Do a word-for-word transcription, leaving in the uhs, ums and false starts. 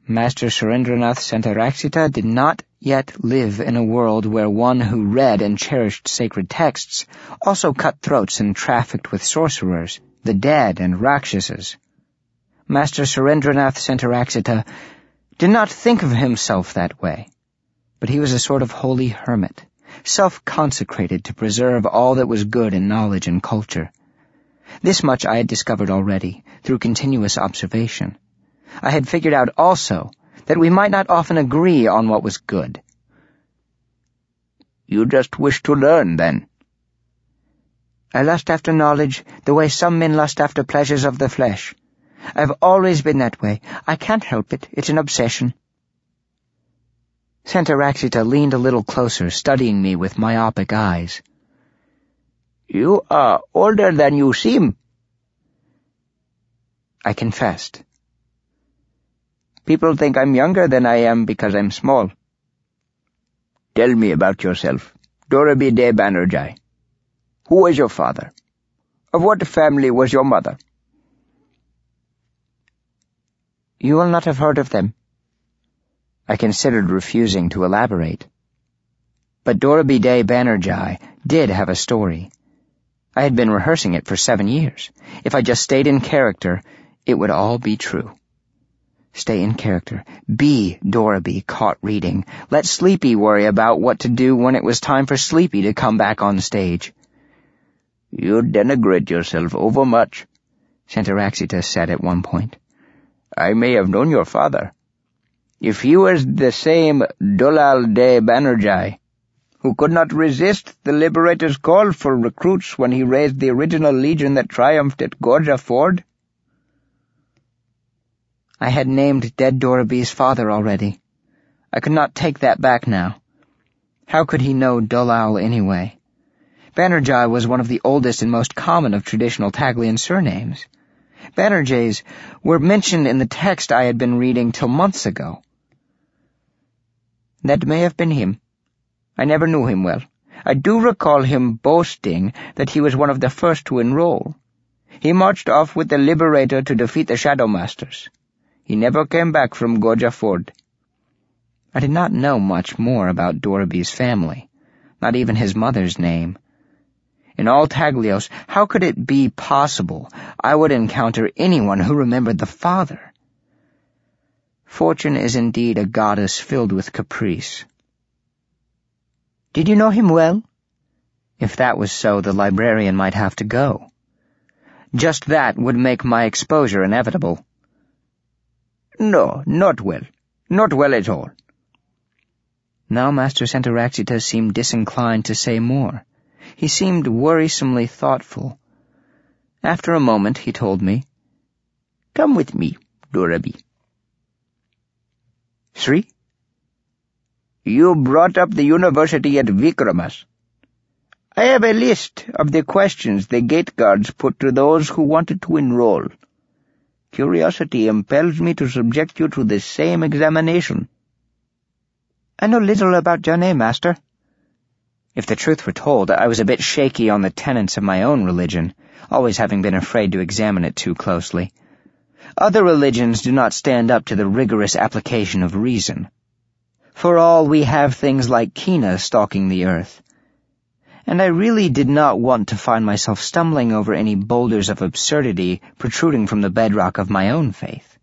Master Surendranath Santaraksita did not yet live in a world where one who read and cherished sacred texts also cut throats and trafficked with sorcerers, the dead, and Rakshasas. Master Surendranath Santaraksita did not think of himself that way, but he was a sort of holy hermit, self-consecrated to preserve all that was good in knowledge and culture. This much I had discovered already, through continuous observation. I had figured out also that we might not often agree on what was good. You just wish to learn, then? I lust after knowledge the way some men lust after pleasures of the flesh. I've always been that way. I can't help it. It's an obsession. Santaraksita leaned a little closer, studying me with myopic eyes. You are older than you seem. I confessed. People think I'm younger than I am because I'm small. Tell me about yourself, Dorabhi De Banerjee. Who was your father? Of what family was your mother? You will not have heard of them. I considered refusing to elaborate. But Dorabhi De Banerjee did have a story. I had been rehearsing it for seven years. If I just stayed in character, it would all be true. Stay in character. Be Dorabhi caught reading. Let Sleepy worry about what to do when it was time for Sleepy to come back on stage. You denigrate yourself overmuch, Santaraksita said at one point. I may have known your father. If he was the same Dulal De Banerjee, who could not resist the Liberator's call for recruits when he raised the original legion that triumphed at Gorja Ford. I had named dead Dorabhi's father already. I could not take that back now. How could he know Dulal anyway? Banerjee was one of the oldest and most common of traditional Taglian surnames. Banerjees were mentioned in the text I had been reading till months ago. That may have been him. I never knew him well. I do recall him boasting that he was one of the first to enroll. He marched off with the Liberator to defeat the Shadow Masters. He never came back from Gorja Ford. I did not know much more about Dorabhi's family, not even his mother's name. In all Taglios, how could it be possible I would encounter anyone who remembered the father? Fortune is indeed a goddess filled with caprice. Did you know him well? If that was so, the librarian might have to go. Just that would make my exposure inevitable. No, not well. Not well at all. Now Master Santaraksita seemed disinclined to say more. He seemed worrisomely thoughtful. After a moment, he told me, Come with me, Dorabhi. Sri? You brought up the university at Vikramas. I have a list of the questions the gate guards put to those who wanted to enroll. Curiosity impels me to subject you to the same examination. I know little about Jane, Master. If the truth were told, I was a bit shaky on the tenets of my own religion, always having been afraid to examine it too closely. Other religions do not stand up to the rigorous application of reason. For all, we have things like Kina stalking the earth. And I really did not want to find myself stumbling over any boulders of absurdity protruding from the bedrock of my own faith.